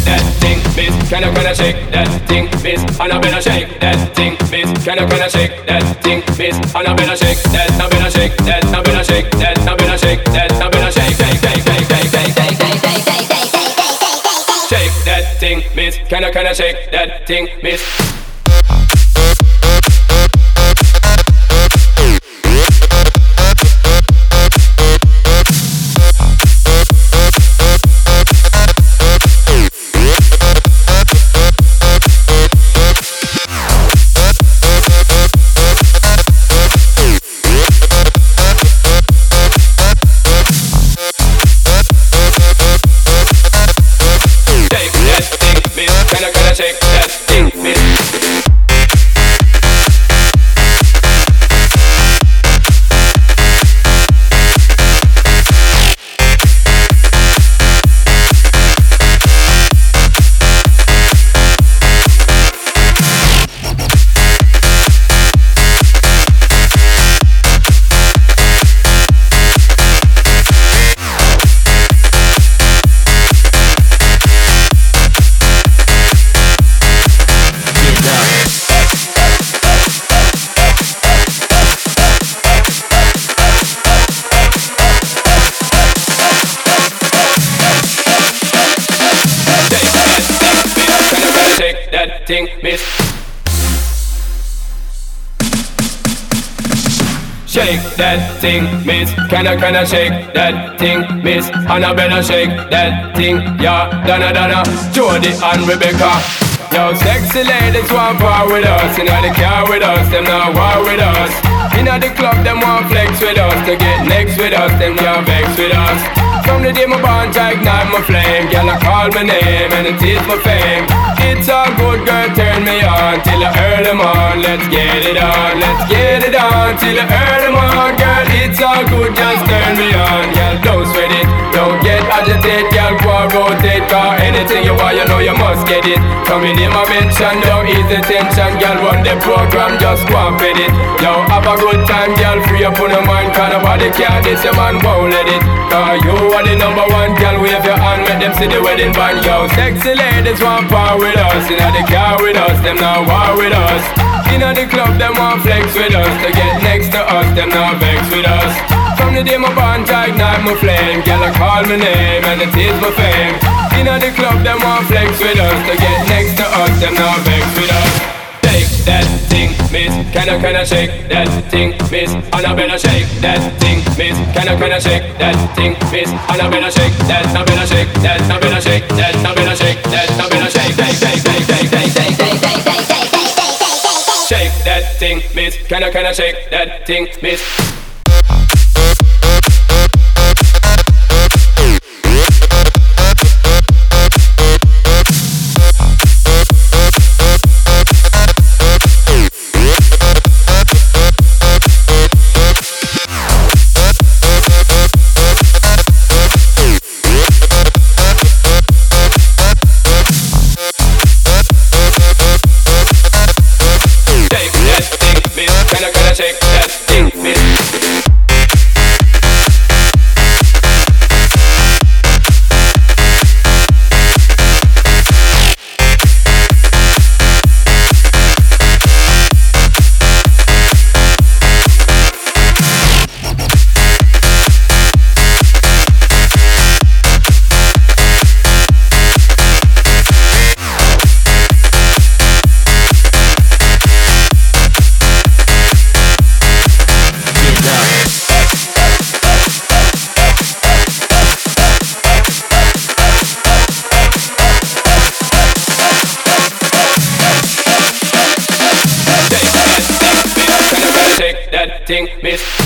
that thing, miss. Can I shake that thing, miss? And I better shake that thing, miss. Can I shake that thing, miss? And I better shake that, I better shake that, I better shake that, I better shake that, I better shake that thing, miss. Can I shake that thing, miss? Thing, miss. Shake that thing, miss. Can I shake that thing, miss? And I better shake that thing, yeah. Donna, Jody and Rebecca. Yo, sexy ladies want part with us. Inna the car with us, them not war with us. Inna the club, them want flex with us. To get next with us, them can't vex with us. From the day my bond, I ignite my flame. Girl, I call my name and it is my fame. It's all good, girl, turn me on till I earn them on. Let's get it on, let's get it on till I earn them on. Girl, it's all good, just turn me on. Girl, don't sweat it, don't get agitated. Girl, go and rotate, cause anything you want, you know you must get it. Come in my mention, don't ease the tension. Girl, run the program, just go and fit it. Yo, have a good time, girl, free up on your mind. Cause nobody can this, your man won't let it. Cause you are the number one, girl, wave your hand, make them see the wedding band. Yo, sexy ladies want part with us. Inna the car with us, them not war with us. Inna the club, them want flex with us. To get next to us, them not vex with us. From the day my bond, I ignite my flame. Girl, I call my name and it is my fame. Inna the club, them want flex with us. To get next to us, them not vex with us. Shake that thing, miss. Can I shake that thing, miss? And I better shake that thing, miss. Can I shake that thing, miss? And I better shake that, I better shake that, I better shake that, I better shake that, I better shake that thing, miss. Can I shake that thing, miss? Thing, miss.